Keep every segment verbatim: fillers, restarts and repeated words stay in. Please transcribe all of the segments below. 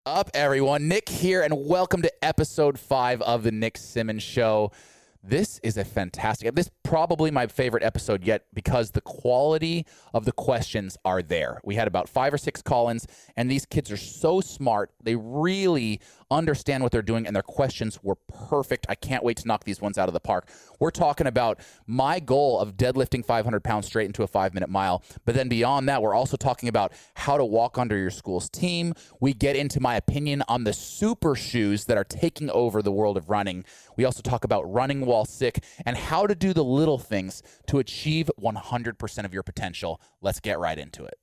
up, everyone? Nick here, and welcome to episode five of the Nick Symmonds Show. This is a fantastic, this is probably my favorite episode yet because the quality of the questions are there. We had about five or six call-ins, and these kids are so smart. They really understand what they're doing, and their questions were perfect. I can't wait to knock these ones out of the park. We're talking about my goal of deadlifting five hundred pounds straight into a five-minute mile, but then beyond that, we're also talking about how to walk under your school's team. We get into my opinion on the super shoes that are taking over the world of running. We also talk about running while sick and how to do the little things to achieve one hundred percent of your potential. Let's get right into it.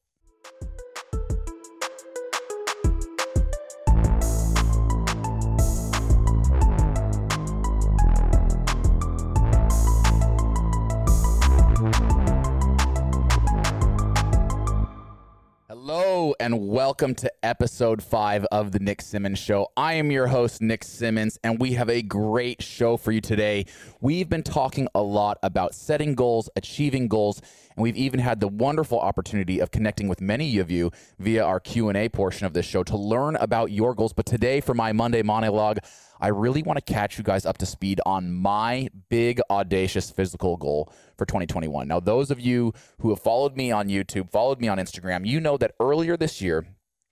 Hello and welcome to episode five of the Nick Symmonds Show. I am your host, Nick Symmonds, and we have a great show for you today. We've been talking a lot about setting goals, achieving goals, and we've even had the wonderful opportunity of connecting with many of you via our Q and A portion of this show to learn about your goals. But today, for my Monday monologue, I really want to catch you guys up to speed on my big, audacious physical goal for twenty twenty-one. Now, those of you who have followed me on YouTube, followed me on Instagram, you know that earlier this year,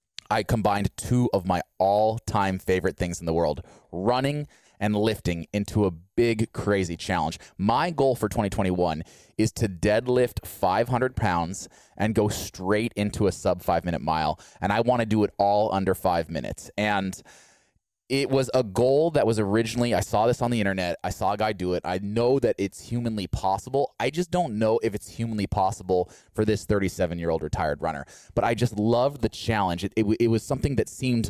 I combined two of my all-time favorite things in the world, running and lifting, into a big, crazy challenge. My goal for twenty twenty-one is to deadlift five hundred pounds and go straight into a sub five-minute mile, and I want to do it all under five minutes. And it was a goal that was originally, I saw this on the internet, I saw a guy do it. I know that it's humanly possible. I just don't know if it's humanly possible for this thirty-seven-year-old retired runner. But I just loved the challenge. It, it, it was something that seemed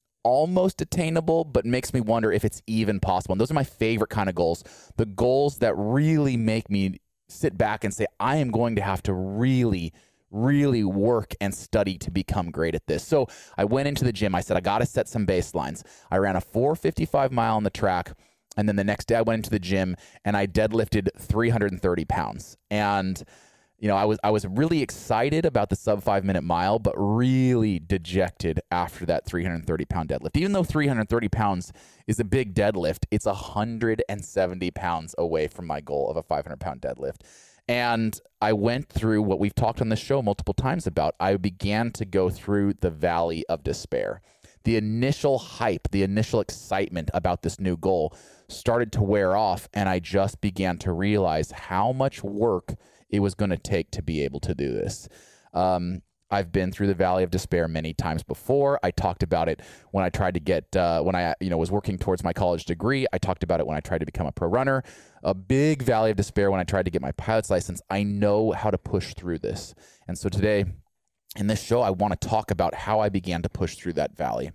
almost attainable, but makes me wonder if it's even possible. And those are my favorite kind of goals, the goals that really make me sit back and say, I am going to have to really really work and study to become great at this. So I went into the gym. I said, I got to set some baselines. I ran a four fifty-five mile on the track. And then the next day I went into the gym and I deadlifted three hundred thirty pounds. And, you know, I was, I was really excited about the sub five minute mile, but really dejected after that three hundred thirty pound deadlift. Even though three hundred thirty pounds is a big deadlift, it's one hundred seventy pounds away from my goal of a five hundred pound deadlift. And I went through what we've talked on this show multiple times about. I began to go through the valley of despair. The initial hype, the initial excitement about this new goal started to wear off, and I just began to realize how much work it was going to take to be able to do this. Um, I've been through the valley of despair many times before. I talked about it when I tried to get, uh, when I you know was working towards my college degree. I talked about it when I tried to become a pro runner. A big valley of despair when I tried to get my pilot's license. I know how to push through this. And so today, in this show, I want to talk about how I began to push through that valley.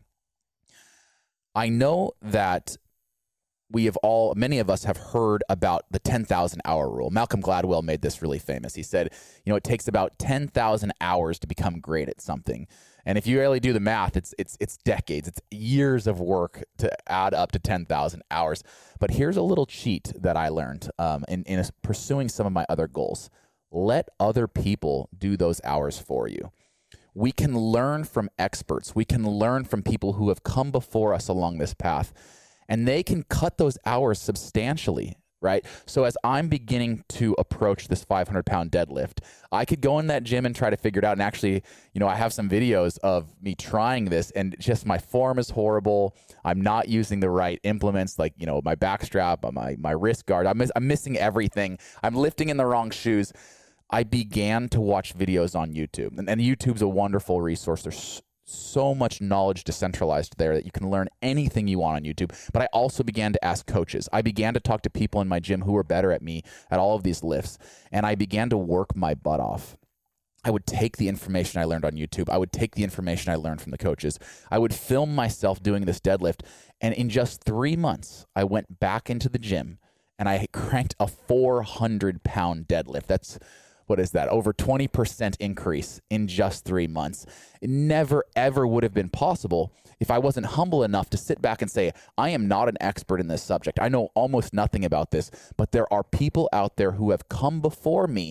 I know that we have all, many of us have heard about the ten thousand hour rule. Malcolm Gladwell made this really famous. He said, you know, it takes about ten thousand hours to become great at something. And if you really do the math, it's it's it's decades, it's years of work to add up to ten thousand hours. But here's a little cheat that I learned um, in, in pursuing some of my other goals. Let other people do those hours for you. We can learn from experts. We can learn from people who have come before us along this path. And they can cut those hours substantially, right? So as I'm beginning to approach this five hundred pound deadlift, I could go in that gym and try to figure it out. And actually, you know, I have some videos of me trying this, and just my form is horrible. I'm not using the right implements, like, you know, my back strap, my, my wrist guard. I'm, miss- I'm missing everything. I'm lifting in the wrong shoes. I began to watch videos on YouTube. And, and YouTube's a wonderful resource. There's so much knowledge decentralized there that you can learn anything you want on YouTube. But I also began to ask coaches. I began to talk to people in my gym who were better at me at all of these lifts, and I began to work my butt off. I would take the information I learned on YouTube. I would take the information I learned from the coaches. I would film myself doing this deadlift, and in just three months, I went back into the gym, and I cranked a four hundred pound deadlift. That's What is that? Over twenty percent increase in just three months. It never, ever would have been possible if I wasn't humble enough to sit back and say, I am not an expert in this subject. I know almost nothing about this, but there are people out there who have come before me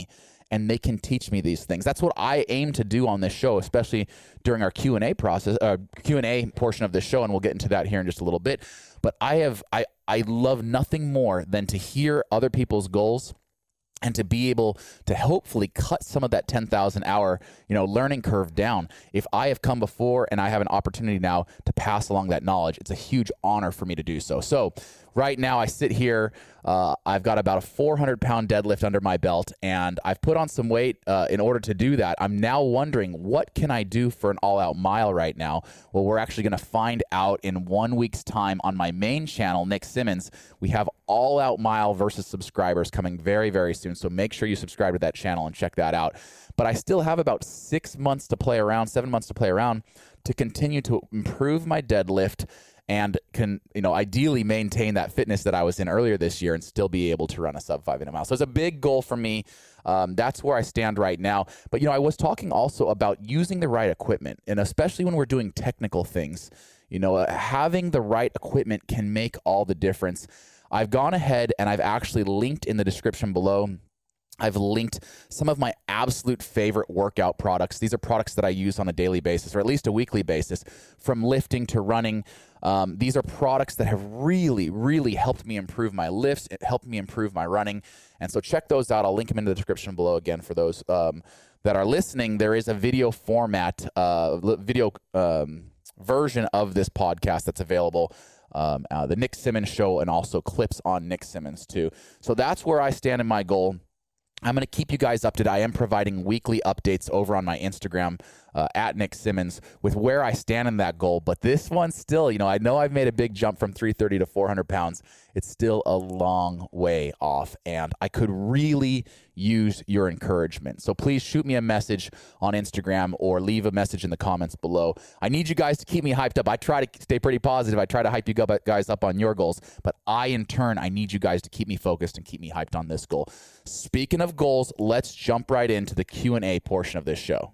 and they can teach me these things. That's what I aim to do on this show, especially during our Q and A process, uh, Q and A portion of this show, and we'll get into that here in just a little bit. But I have, I, I love nothing more than to hear other people's goals and to be able to hopefully cut some of that ten thousand hour, you know, learning curve down. If I have come before and I have an opportunity now to pass along that knowledge, it's a huge honor for me to do so. So right now I sit here, uh, I've got about a four hundred pound deadlift under my belt, and I've put on some weight uh, in order to do that. I'm now wondering, what can I do for an all-out mile right now? Well, we're actually going to find out in one week's time on my main channel, Nick Simmons. We have all-out mile versus subscribers coming very, very soon, so make sure you subscribe to that channel and check that out. But I still have about six months to play around, seven months to play around to continue to improve my deadlift and can, you know, ideally maintain that fitness that I was in earlier this year and still be able to run a sub five minute mile. So it's a big goal for me. Um, that's where I stand right now. But, you know, I was talking also about using the right equipment, and especially when we're doing technical things, you know, uh, having the right equipment can make all the difference. I've gone ahead and I've actually linked in the description below, I've linked some of my absolute favorite workout products. These are products that I use on a daily basis, or at least a weekly basis, from lifting to running. Um, these are products that have really, really helped me improve my lifts. It helped me improve my running. And so check those out. I'll link them in the description below again for those um, that are listening. There is a video format, uh, video um, version of this podcast that's available. Um, uh, the Nick Simmons Show, and also clips on Nick Simmons too. So that's where I stand in my goal. I'm going to keep you guys up to date. I am providing weekly updates over on my Instagram uh, at Nick Simmons with where I stand in that goal. But this one still, you know, I know I've made a big jump from three thirty to four hundred pounds. It's still a long way off, and I could really use your encouragement. So please shoot me a message on Instagram or leave a message in the comments below. I need you guys to keep me hyped up. I try to stay pretty positive. I try to hype you guys up on your goals, but I, in turn, I need you guys to keep me focused and keep me hyped on this goal. Speaking of goals, let's jump right into the Q and A portion of this show.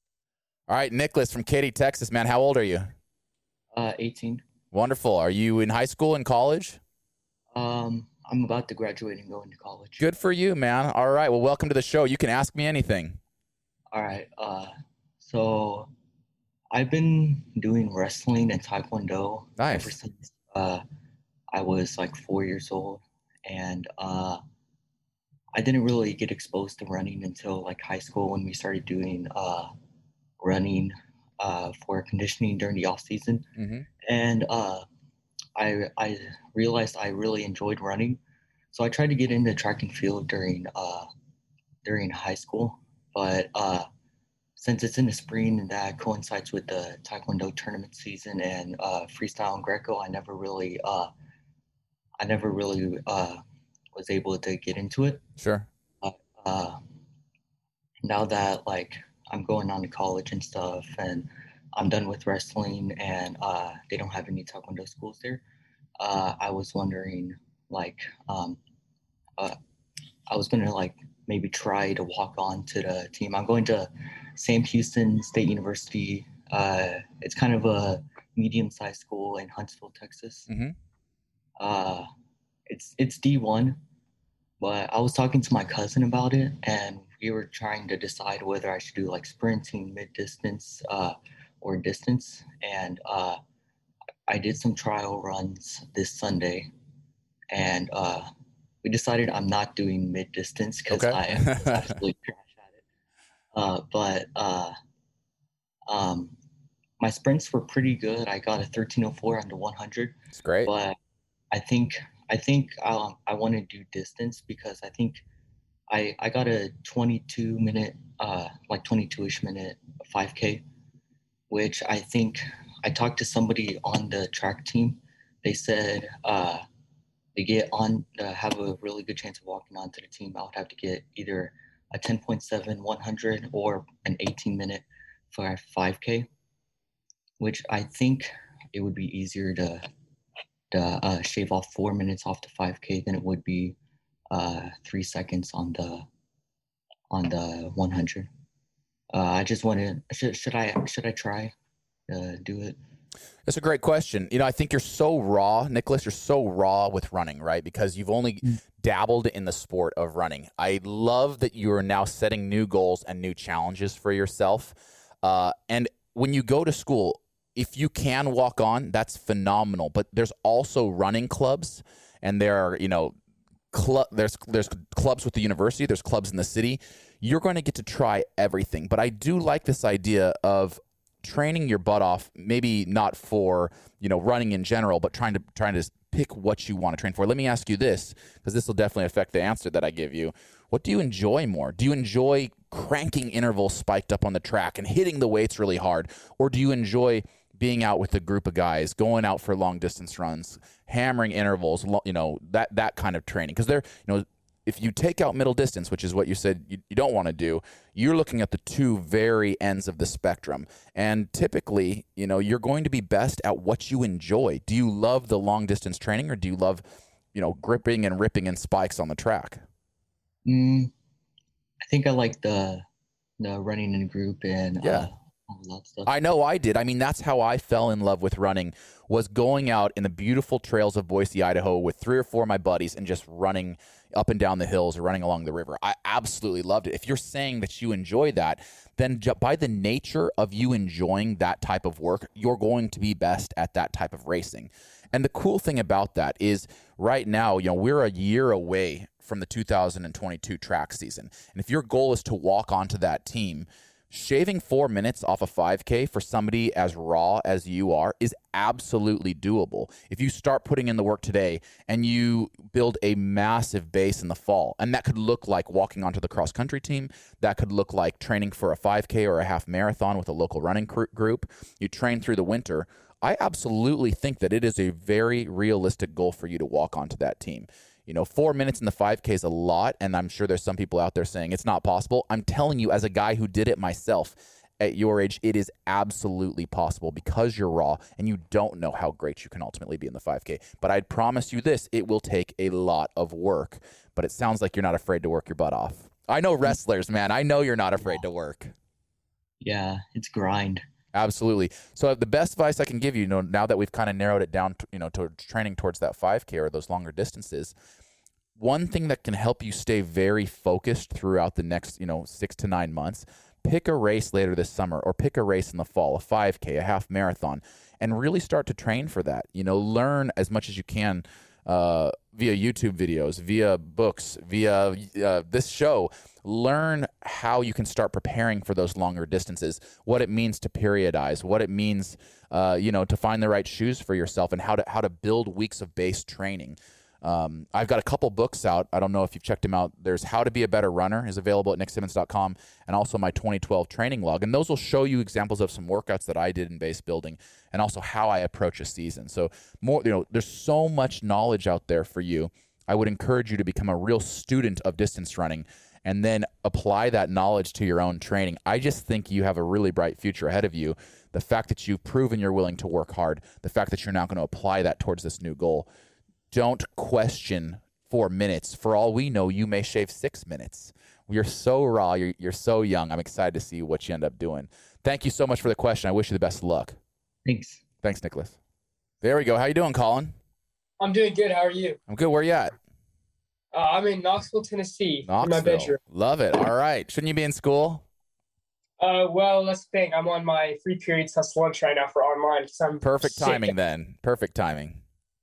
All right, Nicholas from Katy, Texas, man, how old are you? Uh, eighteen. Wonderful. Are you in high school and college? Um, I'm about to graduate and go into college. Good for you, man. All right, well, welcome to the show. You can ask me anything. All right. Uh, so I've been doing wrestling and taekwondo Nice. ever since uh, I was like four years old, and uh, I didn't really get exposed to running until like high school when we started doing uh, running uh, for conditioning during the off season, Mm-hmm. and uh, I I realized I really enjoyed running, so I tried to get into track and field during uh, during high school, but uh, since it's in the spring and that coincides with the taekwondo tournament season and uh, freestyle and Greco, I never really uh, I never really uh, was able to get into it. Sure. Uh, uh, now that like I'm going on to college and stuff, and I'm done with wrestling, and uh, they don't have any taekwondo schools there. Uh, I was wondering, like, um, uh, I was gonna like maybe try to walk on to the team. I'm going to Sam Houston State University. Uh, it's kind of a medium-sized school in Huntsville, Texas. Mm-hmm. Uh, it's it's D one, but I was talking to my cousin about it, and we were trying to decide whether I should do like sprinting, mid-distance, uh, or distance. And uh, I did some trial runs this Sunday, and uh, we decided I'm not doing mid-distance because Okay. I am absolutely trash at it. Uh, but uh, um, my sprints were pretty good. I got a thirteen oh four on the one hundred. It's great. But I think I think um, I want to do distance because I think I I got a twenty-two minute, uh, like twenty-two-ish minute five K, which I think I talked to somebody on the track team. They said uh, to get on, uh, have a really good chance of walking onto the team, I would have to get either a ten point seven one hundred or an eighteen minute for five K, which I think it would be easier to to uh, shave off four minutes off the five K than it would be uh, three seconds on the on the one hundred. Uh, I just wanted should should I should I try to do it? That's a great question. You know, I think you're so raw, Nicholas, you're so raw with running, right? Because you've only mm. dabbled in the sport of running. I love that you are now setting new goals and new challenges for yourself. Uh, and when you go to school, if you can walk on, that's phenomenal. But there's also running clubs, and there are, you know, cl- there's there's clubs with the university, there's clubs in the city. You're going to get to try everything. But I do like this idea of training your butt off, maybe not for, you know, running in general, but trying to trying to pick what you want to train for. Let me ask you this, because this will definitely affect the answer that I give you. What do you enjoy more? Do you enjoy cranking intervals spiked up on the track and hitting the weights really hard? Or do you enjoy being out with a group of guys, going out for long distance runs, hammering intervals, you know, that that kind of training? Because they're, you know, if you take out middle distance, which is what you said you, you don't want to do, you're looking at the two very ends of the spectrum. And typically, you know, you're going to be best at what you enjoy. Do you love the long distance training, or do you love, you know, gripping and ripping in spikes on the track? Mm, I think I like the the running in a group and yeah. uh, all that stuff. I know I did. I mean, that's how I fell in love with running, was going out in the beautiful trails of Boise, Idaho with three or four of my buddies and just running up and down the hills or running along the river. I absolutely loved it. If you're saying that you enjoy that, then ju- by the nature of you enjoying that type of work, you're going to be best at that type of racing. And the cool thing about that is right now, you know, we're a year away from the two thousand twenty-two track season. And if your goal is to walk onto that team, shaving four minutes off a five K for somebody as raw as you are is absolutely doable. If you start putting in the work today and you build a massive base in the fall, and that could look like walking onto the cross country team, that could look like training for a five K or a half marathon with a local running cr- group, you train through the winter, I absolutely think that it is a very realistic goal for you to walk onto that team. You know, four minutes in the five K is a lot, and I'm sure there's some people out there saying it's not possible. I'm telling you, as a guy who did it myself at your age, it is absolutely possible because you're raw and you don't know how great you can ultimately be in the five K. But I'd promise you this, it will take a lot of work, but it sounds like you're not afraid to work your butt off. I know wrestlers, man. I know you're not afraid to work. Yeah, it's grind. Absolutely. So the best advice I can give you, you know, now that we've kind of narrowed it down, to, you know, to training towards that five K or those longer distances, one thing that can help you stay very focused throughout the next, you know, six to nine months, pick a race later this summer or pick a race in the fall, a five K, a half marathon, and really start to train for that. You know, learn as much as you can uh, via YouTube videos, via books, via uh, this show. Learn how you can start preparing for those longer distances, what it means to periodize, what it means, uh, you know, to find the right shoes for yourself, and how to how to build weeks of base training. Um, I've got a couple books out. I don't know if you've checked them out. There's How to Be a Better Runner is available at nick simmons dot com, and also my twenty twelve training log. And those will show you examples of some workouts that I did in base building and also how I approach a season. So more, you know, there's so much knowledge out there for you. I would encourage you to become a real student of distance running and then apply that knowledge to your own training. I just think you have a really bright future ahead of you. The fact that you've proven you're willing to work hard, the fact that you're now going to apply that towards this new goal. Don't question four minutes. For all we know, you may shave six minutes. You're so raw. You're, you're so young. I'm excited to see what you end up doing. Thank you so much for the question. I wish you the best of luck. Thanks. Thanks, Nicholas. There we go. How you doing, Colin? I'm doing good. How are you? I'm good. Where you at? Uh, I'm in Knoxville, Tennessee. Knoxville. In my bedroom. Love it. All right. Shouldn't you be in school? Uh, well, that's the thing. I'm on my free periods plus lunch right now for online because I'm Perfect sick. timing then. Perfect timing.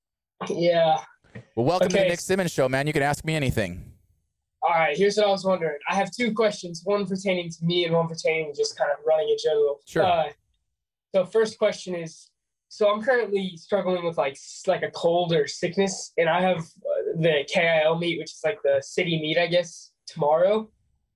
Yeah. Well, welcome Okay. to the Nick Simmons Show, man. You can ask me anything. All right. Here's what I was wondering. I have two questions, one pertaining to me and one pertaining to just kind of running in general. Sure. Uh, so first question is, so I'm currently struggling with like like a cold or sickness, and I have uh, the K I L meet, which is like the city meet, I guess, tomorrow.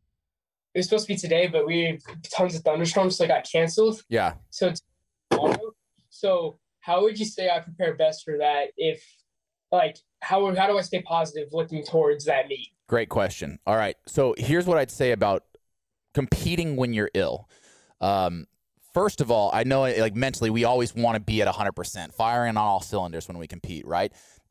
It was supposed to be today, but we have tons of thunderstorms, so it got canceled. Yeah. So it's tomorrow. So how would you say I prepare best for that? If like how how do I stay positive looking towards that meet? Great question. All right. So here's what I'd say about competing when you're ill. Um, first of all, I know like mentally we always want to be at one hundred percent, firing on all cylinders when we compete, right?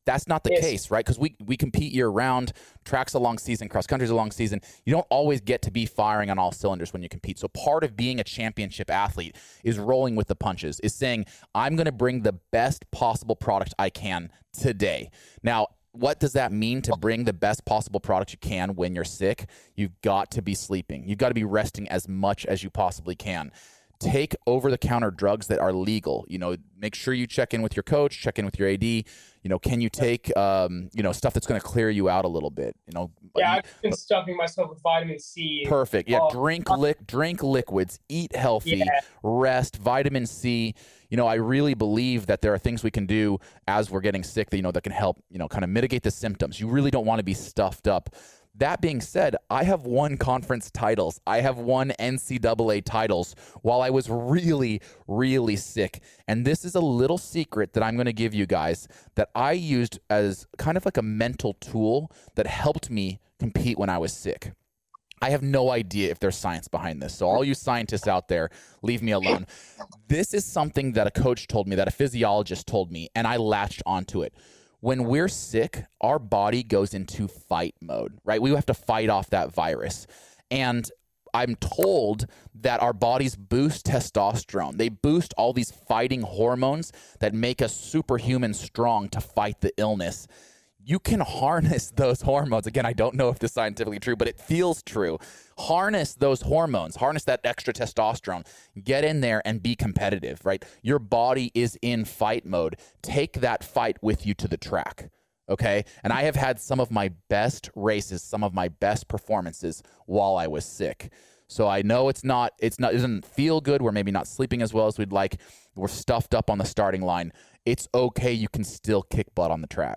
That's not the Yes. case, right? Because we, we compete year round, tracks a long season, cross country's a long season. You don't always get to be firing on all cylinders when you compete. So part of being a championship athlete is rolling with the punches, is saying, I'm going to bring the best possible product I can today. Now, what does that mean to bring the best possible product you can when you're sick? You've got to be sleeping. You've got to be resting as much as you possibly can. Take over-the-counter drugs that are legal. You know, make sure you check in with your coach, check in with your A D. You know, can you take, um, you know, stuff that's going to clear you out a little bit? You know, Yeah, I've been stuffing myself with vitamin C. Perfect. Yeah, Oh, drink li- drink liquids, eat healthy, Yeah. rest, vitamin C. You know, I really believe that there are things we can do as we're getting sick that, you know, that can help, you know, kind of mitigate the symptoms. You really don't want to be stuffed up. That being said, I have won conference titles. I have won N C double A titles while I was really, really sick. And this is a little secret that I'm going to give you guys that I used as kind of like a mental tool that helped me compete when I was sick. I have no idea if there's science behind this. So all you scientists out there, leave me alone. This is something that a coach told me, that a physiologist told me, and I latched onto it. When we're sick, our body goes into fight mode, right? We have to fight off that virus. And I'm told that our bodies boost testosterone. They boost all these fighting hormones that make us superhuman strong to fight the illness. You can harness those hormones. Again, I don't know if this is scientifically true, but it feels true. Harness those hormones, harness that extra testosterone, get in there and be competitive, right? Your body is in fight mode. Take that fight with you to the track, okay? And I have had some of my best races, some of my best performances while I was sick. So I know it's not, it's not, it doesn't feel good. We're maybe not sleeping as well as we'd like. We're stuffed up on the starting line. It's okay. You can still kick butt on the track.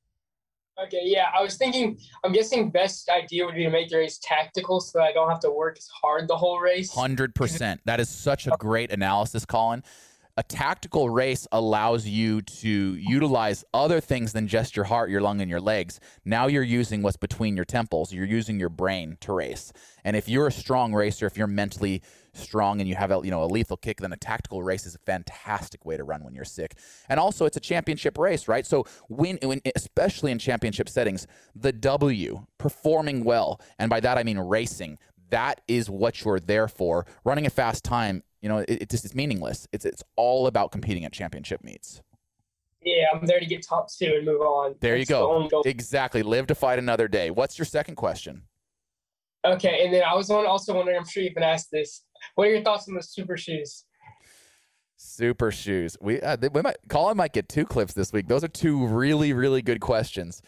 Okay, yeah, I was thinking, I'm guessing best idea would be to make the race tactical so that I don't have to work as hard the whole race. one hundred percent. That is such a great analysis, Colin. A tactical race allows you to utilize other things than just your heart, your lung, and your legs. Now you're using what's between your temples. You're using your brain to race. And if you're a strong racer, if you're mentally strong and you have a, you know, a lethal kick, then a tactical race is a fantastic way to run when you're sick. And also, it's a championship race, right? So when, when especially in championship settings, the W, performing well, and by that I mean racing, that is what you're there for. Running a fast time, you know, it, it just is meaningless. It's it's all about competing at championship meets. Yeah, I'm there to get top two and move on. There That's you the go. only goal. Exactly. Live to fight another day. What's your second question? Okay, and then I was also wondering, I'm sure you've been asked this, what are your thoughts on the super shoes? Super shoes. We, uh, they, we might, Colin might get two clips this week. Those are two really, really good questions.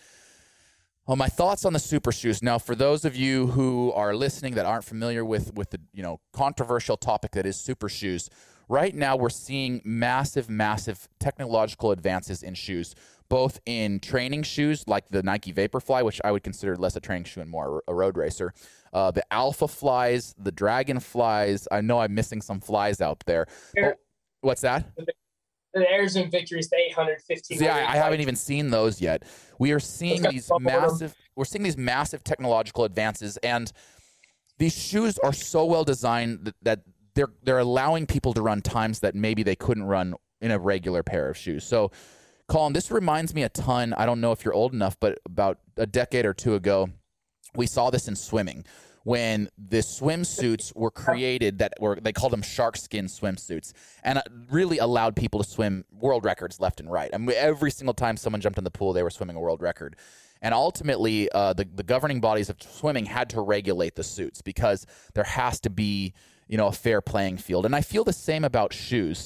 Well, my thoughts on the super shoes. Now, for those of you who are listening that aren't familiar with with the you know controversial topic that is super shoes, right now we're seeing massive, massive technological advances in shoes, both in training shoes like the Nike Vaporfly, which I would consider less a training shoe and more a road racer. Uh, the Alpha Flies, the Dragon Flies. I know I'm missing some flies out there. Oh, what's that? The Airs and Victories, the eight hundred, fifteen hundred. See, I, I haven't even seen those yet. We are seeing these massive, we're seeing these massive technological advances, and these shoes are so well designed that, that they're they're allowing people to run times that maybe they couldn't run in a regular pair of shoes. So, Colin, this reminds me a ton. I don't know if you're old enough, but about a decade or two ago, we saw this in swimming, when the swimsuits were created that were, they called them shark skin swimsuits, and it really allowed people to swim world records left and right. I mean, every single time someone jumped in the pool, they were swimming a world record. And ultimately, uh, the, the governing bodies of swimming had to regulate the suits because there has to be, you know, a fair playing field. And I feel the same about shoes.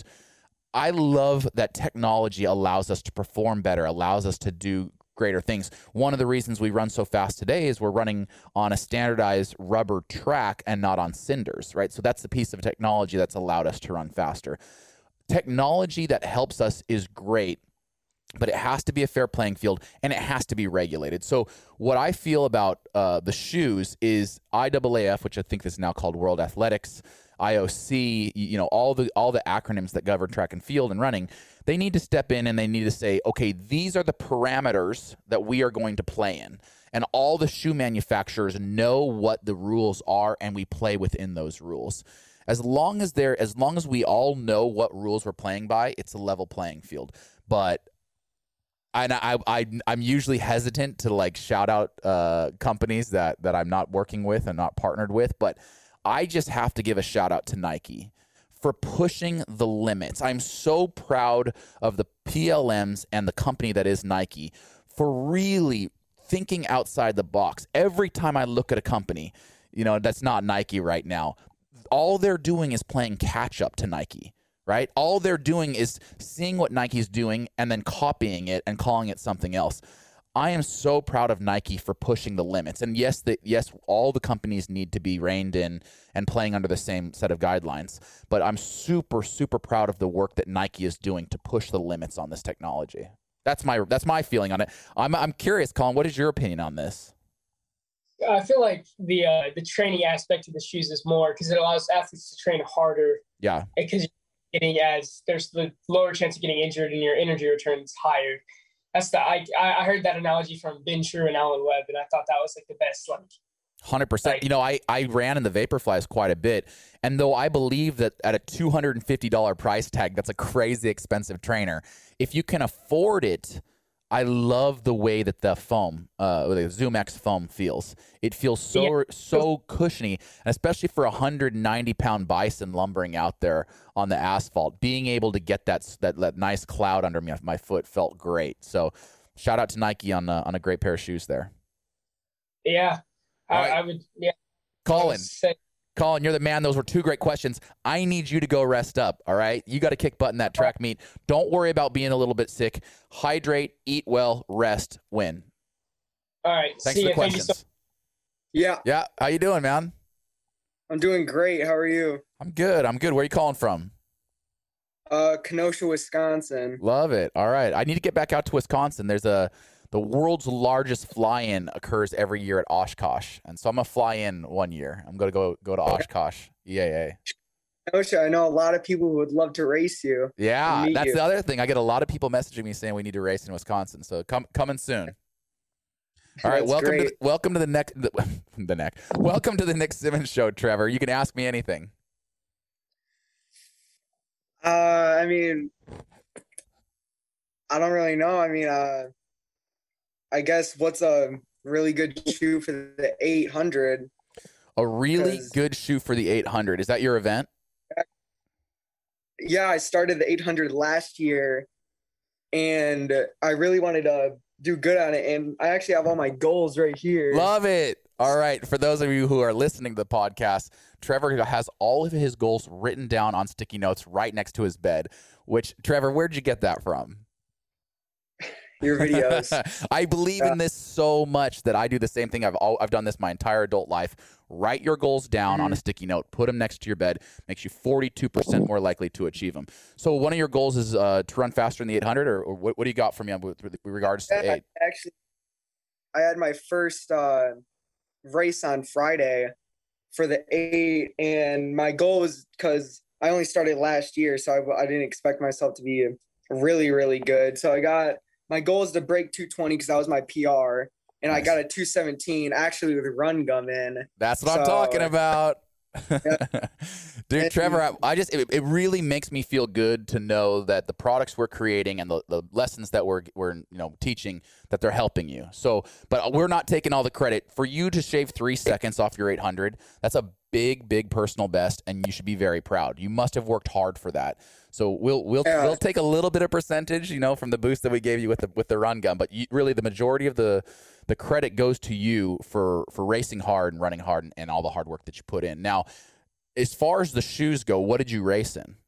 I love that technology allows us to perform better, allows us to do greater things. One of the reasons we run so fast today is we're running on a standardized rubber track and not on cinders, right? So that's the piece of technology that's allowed us to run faster. Technology that helps us is great, but it has to be a fair playing field and it has to be regulated. So what I feel about uh, the shoes is I A A F, which I think is now called World Athletics, I O C, you know, all the all the acronyms that govern track and field and running, they need to step in and they need to say, okay, these are the parameters that we are going to play in. And all the shoe manufacturers know what the rules are and we play within those rules. As long as they're, as long as we all know what rules we're playing by, it's a level playing field. But And I, I, I'm usually hesitant to like shout out uh, companies that, that I'm not working with and not partnered with, but I just have to give a shout out to Nike for pushing the limits. I'm so proud of the P L Ms and the company that is Nike for really thinking outside the box. Every time I look at a company, you know, that's not Nike right now, all they're doing is playing catch up to Nike. Right? All they're doing is seeing what Nike's doing and then copying it and calling it something else. I am so proud of Nike for pushing the limits. And yes, the, yes, all the companies need to be reined in and playing under the same set of guidelines. But I'm super, super proud of the work that Nike is doing to push the limits on this technology. That's my that's my feeling on it. I'm I'm curious, Colin. What is your opinion on this? I feel like the uh, the training aspect of the shoes is more because it allows athletes to train harder. Yeah. Because getting as there's the lower chance of getting injured and your energy return is higher. That's the I I heard that analogy from Ben True and Alan Webb, and I thought that was like the best. Like, one hundred percent. Like, you know, I, I ran in the Vaporflies quite a bit, and though I believe that at a two hundred fifty dollars price tag, that's a crazy expensive trainer. If you can afford it, I love the way that the foam, uh, the Zoom X foam feels. It feels so Yeah. so cushiony, and especially for a one hundred ninety pound bison lumbering out there on the asphalt, being able to get that that, that nice cloud under me, my foot felt great. So, shout out to Nike on uh, on a great pair of shoes there. Yeah, I, All right. I would. Yeah, Colin, I would say, Colin, you're the man. Those were two great questions. I need you to go rest up, all right? You got to kick butt in that track meet. Don't worry about being a little bit sick. Hydrate, eat well, rest, win. all right. Thanks see for the ya. Thank you questions. so Yeah, Yeah, how you doing, man? I'm doing great. How are you? I'm good. I'm good. Where are you calling from? Uh, Kenosha, Wisconsin. Love it. All right. I need to get back out to Wisconsin. There's a the world's largest fly-in occurs every year at Oshkosh, and so I'm gonna fly in one year. I'm gonna go go to Oshkosh, E A A. Kenosha, I know a lot of people who would love to race you. Yeah, meet that's you. the other thing. I get a lot of people messaging me saying we need to race in Wisconsin. So come coming soon. All right, That's welcome to great. the, welcome to the next the, the neck. Welcome to the Nick Simmons Show, Trevor. You can ask me anything. Uh, I mean, I don't really know. I mean, uh, I guess what's a really good shoe for the eight hundred? A really 'Cause- good shoe for the eight hundred. Is that your event? Yeah, I started the eight hundred last year, and I really wanted to do good on it. And I actually have all my goals right here. Love it. All right. For those of you who are listening to the podcast, Trevor has all of his goals written down on sticky notes right next to his bed. Which, Trevor, where'd you get that from? Your videos. I believe in this so much that I do the same thing. I've all, I've done this my entire adult life. Write your goals down on a sticky note. Put them next to your bed. Makes you forty-two percent more likely to achieve them. So one of your goals is uh, to run faster in the eight hundred, or, or what, what do you got for me with, with regards to Yeah, eight? actually, I had my first uh, race on Friday for the eight, and my goal was because I only started last year, so I, I didn't expect myself to be really, really good. So I got my goal is to break two twenty because that was my P R, and Nice. I got a two seventeen actually with run gum in. That's what I'm So- talking about. Dude, And- Trevor, I, I just it, it really makes me feel good to know that the products we're creating and the, the lessons that we're we're you know teaching, that they're helping you. So, but we're not taking all the credit. For you to shave three seconds off your eight hundred, that's a big, big personal best, and you should be very proud. You must have worked hard for that. So we'll we'll Yeah. we'll take a little bit of percentage, you know, from the boost that we gave you with the with the run gun, but you, really the majority of the the credit goes to you for for racing hard and running hard and, and all the hard work that you put in. Now, as far as the shoes go, what did you race in?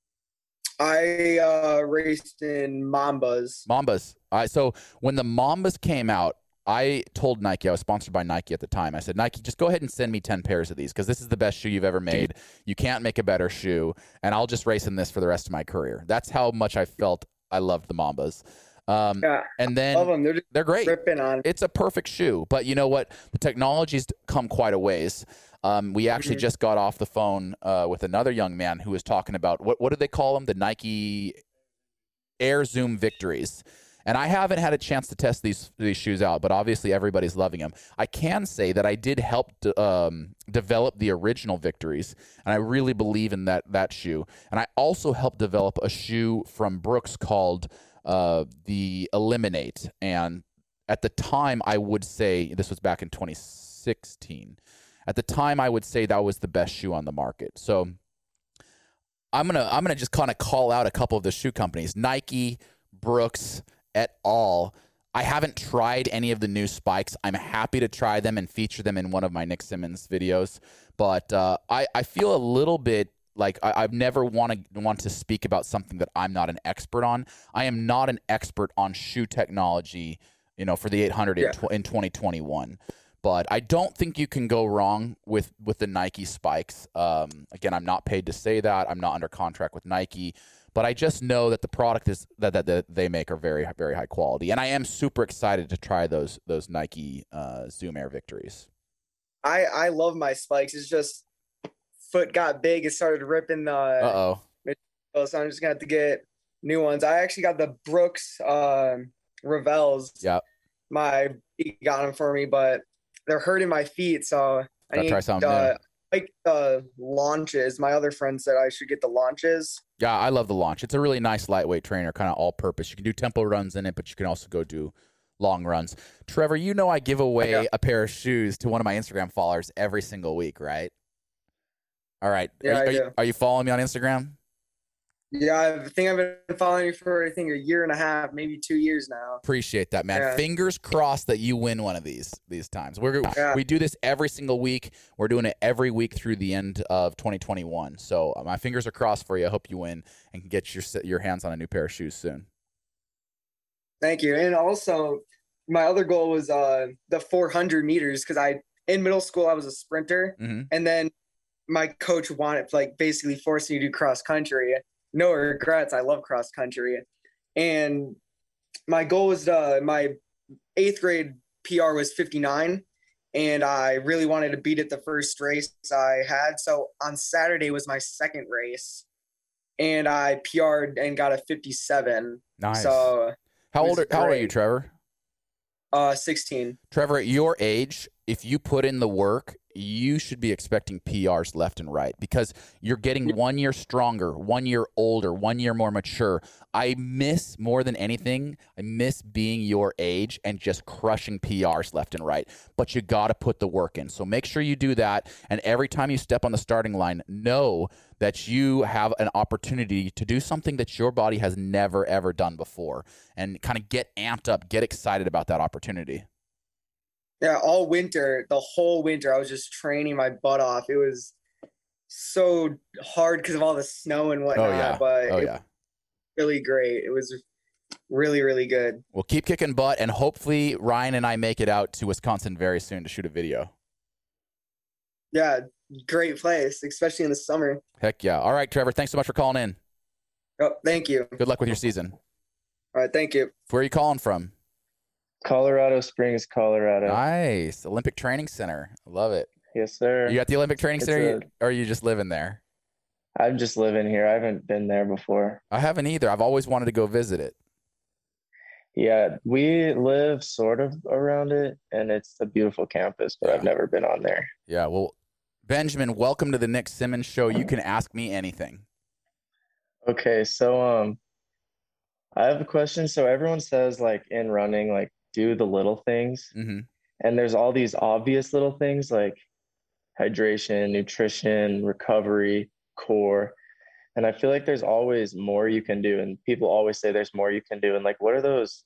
I uh, raced in Mambas. Mambas. All right, so when the Mambas came out, I told Nike, I was sponsored by Nike at the time. I said, Nike, just go ahead and send me ten pairs of these because this is the best shoe you've ever made. You can't make a better shoe, and I'll just race in this for the rest of my career. That's how much I felt I loved the Mambas. Um, Yeah, and then love them. They're just they're great. ripping on. It's a perfect shoe, but you know what? The technology's come quite a ways. Um, we actually Mhm. just got off the phone uh, with another young man who was talking about what what do they call them? The Nike Air Zoom Victories. And I haven't had a chance to test these these shoes out, but obviously everybody's loving them. I can say that I did help de- um, develop the original Victories, and I really believe in that that shoe. And I also helped develop a shoe from Brooks called uh, the Eliminate. And at the time, I would say, this was back in twenty sixteen. At the time, I would say that was the best shoe on the market. So I'm gonna I'm gonna just kind of call out a couple of the shoe companies: Nike, Brooks, et al. I haven't tried any of the new spikes. I'm happy to try them and feature them in one of my Nick Simmons videos. But uh, I I feel a little bit like I, I've never want to want to speak about something that I'm not an expert on. I am not an expert on shoe technology, you know, for the eight hundred yeah. in, tw- in twenty twenty-one. But I don't think you can go wrong with, with the Nike spikes. Um, again, I'm not paid to say that. I'm not under contract with Nike. But I just know that the product is that, that, that they make are very, very high quality. And I am super excited to try those those Nike uh, Zoom Air Victories. I, I love my spikes. It's just foot got big. It started ripping the Uh-oh. So I'm just going to have to get new ones. I actually got the Brooks uh, Revels. Yeah. My he got them for me, but they're hurting my feet, so I Gotta need try something uh, new. like the launches. My other friend said I should get the launches. Yeah, I love the launch. It's a really nice lightweight trainer, kind of all-purpose. You can do tempo runs in it, but you can also go do long runs. Trevor, you know I give away yeah. a pair of shoes to one of my Instagram followers every single week, right? All right. Yeah, are, I are, do. you, are you following me on Instagram? Yeah, I think I've been following you for I think a year and a half, maybe two years now. Appreciate that, man. Yeah. Fingers crossed that you win one of these these times. We're Yeah. we do this every single week. We're doing it every week through the end of twenty twenty-one. So uh, my fingers are crossed for you. I hope you win and can get your your hands on a new pair of shoes soon. Thank you. And also, my other goal was uh, the four hundred meters because I in middle school I was a sprinter, Mm-hmm. and then my coach wanted like basically forced me to do cross country. No regrets. I love cross country. And my goal was uh, my eighth grade P R was fifty-nine. And I really wanted to beat it the first race I had. So on Saturday was my second race. And I P R'd and got a fifty-seven. Nice. So how old are, how old are great. you, Trevor? Uh, sixteen. Trevor, at your age, if you put in the work, you should be expecting P Rs left and right because you're getting one year stronger, one year older, one year more mature. I miss more than anything, I miss being your age and just crushing P Rs left and right. But you got to put the work in. So make sure you do that. And every time you step on the starting line, know that you have an opportunity to do something that your body has never, ever done before and kind of get amped up, get excited about that opportunity. Yeah, all winter, the whole winter, I was just training my butt off. It was so hard because of all the snow and whatnot. Oh, yeah. But Oh, it yeah. was really great. It was really, really good. Well, keep kicking butt, and hopefully Ryan and I make it out to Wisconsin very soon to shoot a video. Yeah, great place, especially in the summer. Heck yeah. All right, Trevor, thanks so much for calling in. Oh, thank you. Good luck with your season. All right, thank you. Where are you calling from? Colorado Springs, Colorado. Nice. Olympic Training Center. Love it. Yes, sir. You at the Olympic Training It's Center, a- or are you just living there? I'm just living here. I haven't been there before. I haven't either. I've always wanted to go visit it. Yeah, we live sort of around it, and it's a beautiful campus, but Yeah. I've never been on there. Yeah, well, Benjamin, welcome to the Nick Simmons Show. You can ask me anything. Okay, so um, I have a question. So everyone says, like, in running, like, do the little things. Mm-hmm. And there's all these obvious little things like hydration, nutrition, recovery, core. And I feel like there's always more you can do. And people always say there's more you can do. And like, what are those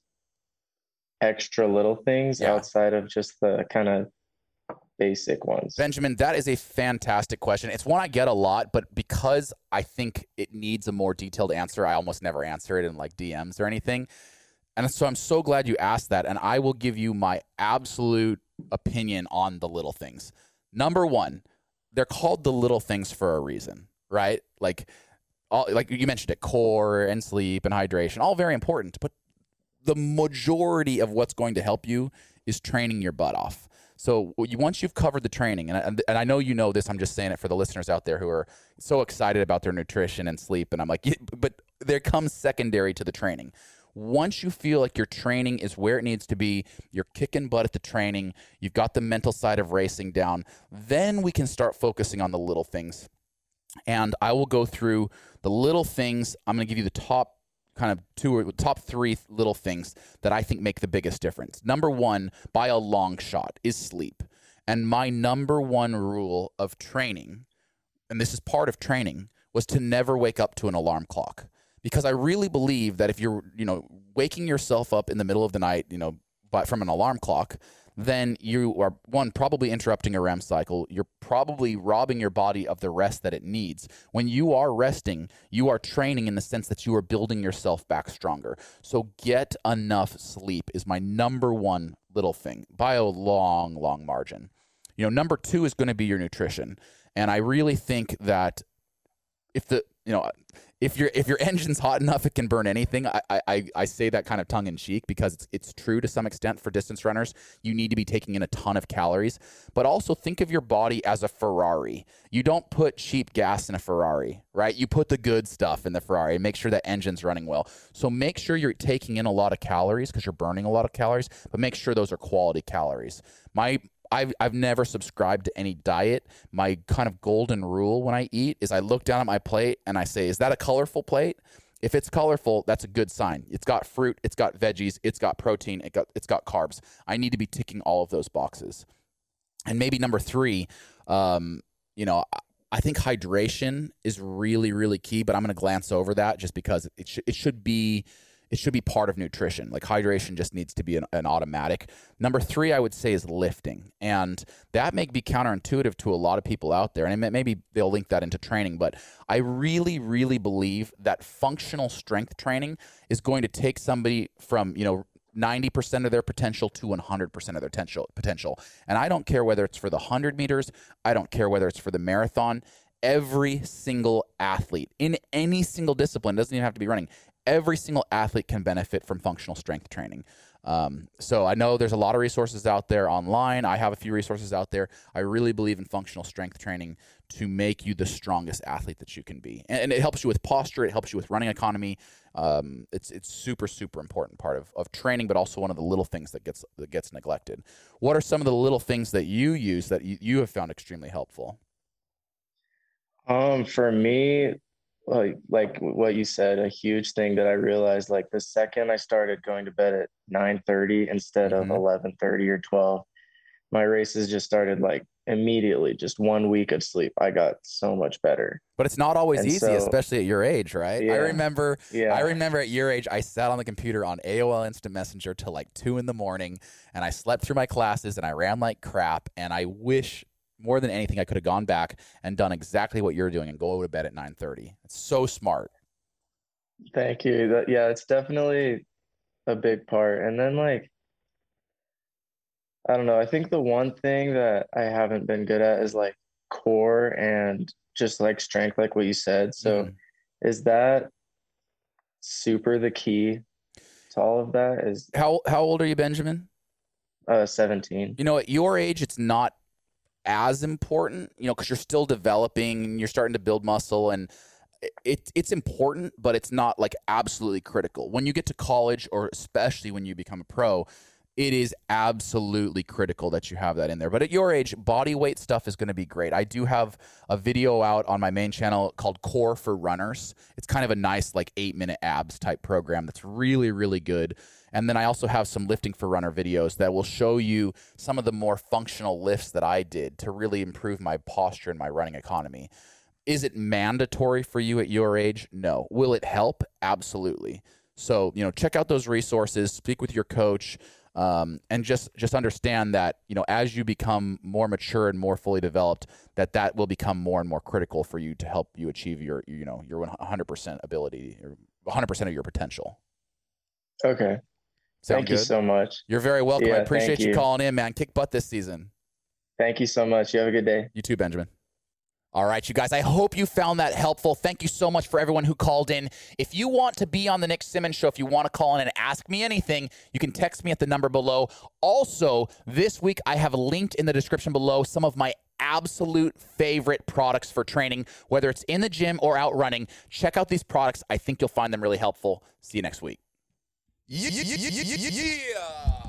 extra little things Yeah. outside of just the kind of basic ones? Benjamin, that is a fantastic question. It's one I get a lot, but because I think it needs a more detailed answer, I almost never answer it in like D Ms or anything. And so I'm so glad you asked that, and I will give you my absolute opinion on the little things. Number one, they're called the little things for a reason, right? Like, all, like you mentioned it, core and sleep and hydration, all very important, but the majority of what's going to help you is training your butt off. So you, once you've covered the training, and I, and I know you know this, I'm just saying it for the listeners out there who are so excited about their nutrition and sleep, and I'm like, yeah, but there comes secondary to the training. Once you feel like your training is where it needs to be, you're kicking butt at the training, you've got the mental side of racing down, then we can start focusing on the little things. And I will go through the little things. I'm going to give you the top kind of two or top three little things that I think make the biggest difference. Number one, by a long shot, is sleep. And my number one rule of training, and this is part of training, was to never wake up to an alarm clock. Because I really believe that if you're, you know, waking yourself up in the middle of the night, you know, by, from an alarm clock, then you are, one, probably interrupting a R E M cycle. You're probably robbing your body of the rest that it needs. When you are resting, you are training in the sense that you are building yourself back stronger. So get enough sleep is my number one little thing by a long, long margin. You know, number two is going to be your nutrition. And I really think that if the, you know, if your if your engine's hot enough, it can burn anything. I I, I say that kind of tongue in cheek because it's, it's true to some extent for distance runners. You need to be taking in a ton of calories, but also think of your body as a Ferrari. You don't put cheap gas in a Ferrari, right? You put the good stuff in the Ferrari and make sure that engine's running well. So make sure you're taking in a lot of calories because you're burning a lot of calories, but make sure those are quality calories. My I've, I've never subscribed to any diet. My kind of golden rule when I eat is I look down at my plate and I say, is that a colorful plate? If it's colorful, that's a good sign. It's got fruit, it's got veggies, it's got protein, it got, it's got carbs. I need to be ticking all of those boxes. And maybe number three, um, you know, I think hydration is really, really key, but I'm going to glance over that just because it, sh- it should be It should be part of nutrition. Like hydration just needs to be an, an automatic. Number three, I would say, is lifting. And that may be counterintuitive to a lot of people out there. And maybe they'll link that into training. But I really, really believe that functional strength training is going to take somebody from, you know, ninety percent of their potential to one hundred percent of their potential. potential. And I don't care whether it's for the one hundred meters. I don't care whether it's for the marathon. Every single athlete in any single discipline, doesn't even have to be running, every single athlete can benefit from functional strength training. Um, so I know there's a lot of resources out there online. I have a few resources out there. I really believe in functional strength training to make you the strongest athlete that you can be. And, and it helps you with posture. It helps you with running economy. Um, it's it's super, super important part of, of training, but also one of the little things that gets that gets neglected. What are some of the little things that you use that you, you have found extremely helpful? Um, for me, like like what you said, a huge thing that I realized, like the second I started going to bed at nine thirty instead mm-hmm. of eleven thirty or twelve, my races just started like immediately, just one week of sleep. I got so much better. But it's not always and easy, so, especially at your age, right? Yeah, I remember yeah. I remember at your age, I sat on the computer on A O L Instant Messenger till like two in the morning, and I slept through my classes and I ran like crap, and I wish more than anything, I could have gone back and done exactly what you're doing and go to bed at nine thirty. It's so smart. Thank you. That, yeah, it's definitely a big part. And then, like, I don't know, I think the one thing that I haven't been good at is, like, core and just, like, strength, like what you said. So mm. is that super the key to all of that? Is How, how old are you, Benjamin? Uh, seventeen. You know, at your age, it's not as important, you know, because you're still developing and you're starting to build muscle, and it, it's important, but it's not like absolutely critical. When you get to college, or especially when you become a pro, it is absolutely critical that you have that in there. But at your age, body weight stuff is going to be great. I do have a video out on my main channel called Core for Runners. It's kind of a nice like eight minute abs type program that's really, really good. And then I also have some lifting for runner videos that will show you some of the more functional lifts that I did to really improve my posture and my running economy. Is it mandatory for you at your age? No. Will it help? Absolutely. So, you know, check out those resources, speak with your coach, um, and just, just understand that, you know, as you become more mature and more fully developed, that that will become more and more critical for you to help you achieve your, you know, your one hundred percent ability, or one hundred percent of your potential. Okay. Sound thank good? you so much. You're very welcome. Yeah, I appreciate you. you calling in, man. Kick butt this season. Thank you so much. You have a good day. You too, Benjamin. All right, you guys, I hope you found that helpful. Thank you so much for everyone who called in. If you want to be on the Nick Simmons Show, if you want to call in and ask me anything, you can text me at the number below. Also, this week I have linked in the description below some of my absolute favorite products for training, whether it's in the gym or out running. Check out these products. I think you'll find them really helpful. See you next week. Yeah, yeah, yeah, yeah, yeah.